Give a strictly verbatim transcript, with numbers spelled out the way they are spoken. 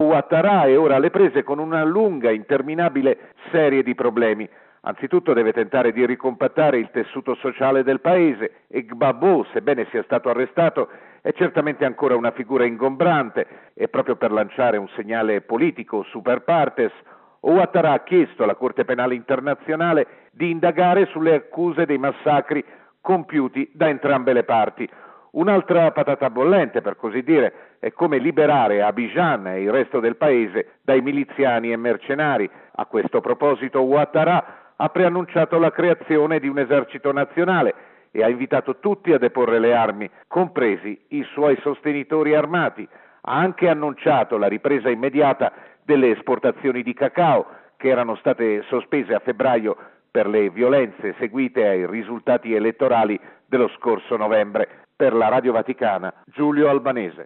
Ouattara è ora alle prese con una lunga, interminabile serie di problemi. Anzitutto deve tentare di ricompattare il tessuto sociale del paese e Gbagbo, sebbene sia stato arrestato, è certamente ancora una figura ingombrante e proprio per lanciare un segnale politico super partes, Ouattara ha chiesto alla Corte Penale Internazionale di indagare sulle accuse dei massacri compiuti da entrambe le parti. Un'altra patata bollente, per così dire, è come liberare Abidjan e il resto del paese dai miliziani e mercenari. A questo proposito Ouattara ha preannunciato la creazione di un esercito nazionale e ha invitato tutti a deporre le armi, compresi i suoi sostenitori armati. Ha anche annunciato la ripresa immediata delle esportazioni di cacao, che erano state sospese a febbraio per le violenze seguite ai risultati elettorali dello scorso novembre. Per la Radio Vaticana, Giulio Albanese.